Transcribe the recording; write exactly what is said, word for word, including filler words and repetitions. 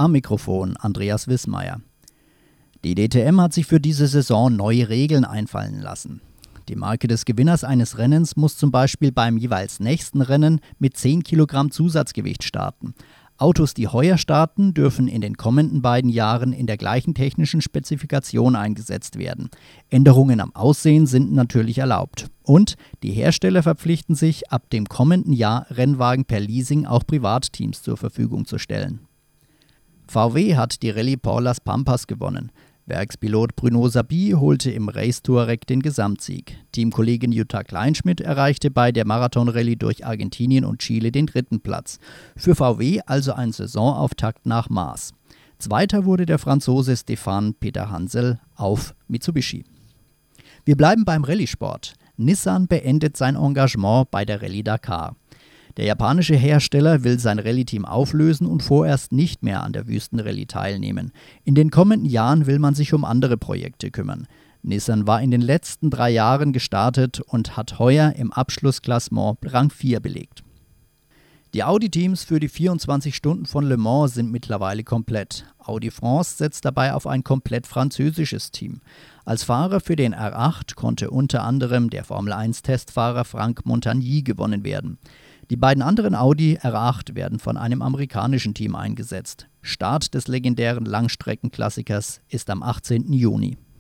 Am Mikrofon Andreas Wissmeier. Die D T M hat sich für diese Saison neue Regeln einfallen lassen. Die Marke des Gewinners eines Rennens muss zum Beispiel beim jeweils nächsten Rennen mit zehn Kilogramm Zusatzgewicht starten. Autos, die heuer starten, dürfen in den kommenden beiden Jahren in der gleichen technischen Spezifikation eingesetzt werden. Änderungen am Aussehen sind natürlich erlaubt. Und die Hersteller verpflichten sich, ab dem kommenden Jahr Rennwagen per Leasing auch Privatteams zur Verfügung zu stellen. V W hat die Rallye Por Las Pampas gewonnen. Werkspilot Bruno Sabie holte im Race Touareg den Gesamtsieg. Teamkollegin Jutta Kleinschmidt erreichte bei der Marathon-Rallye durch Argentinien und Chile den dritten Platz. Für V W also ein Saisonauftakt nach Maß. Zweiter wurde der Franzose Stéphane Peter Hansel auf Mitsubishi. Wir bleiben beim Rallye-Sport. Nissan beendet sein Engagement bei der Rallye Dakar. Der japanische Hersteller will sein Rallye-Team auflösen und vorerst nicht mehr an der Wüstenrallye teilnehmen. In den kommenden Jahren will man sich um andere Projekte kümmern. Nissan war in den letzten drei Jahren gestartet und hat heuer im Abschlussklassement Rang vier belegt. Die Audi-Teams für die vierundzwanzig Stunden von Le Mans sind mittlerweile komplett. Audi France setzt dabei auf ein komplett französisches Team. Als Fahrer für den R acht konnte unter anderem der Formel eins Testfahrer Franck Montagny gewonnen werden. Die beiden anderen Audi R acht werden von einem amerikanischen Team eingesetzt. Start des legendären Langstreckenklassikers ist am achtzehnten Juni.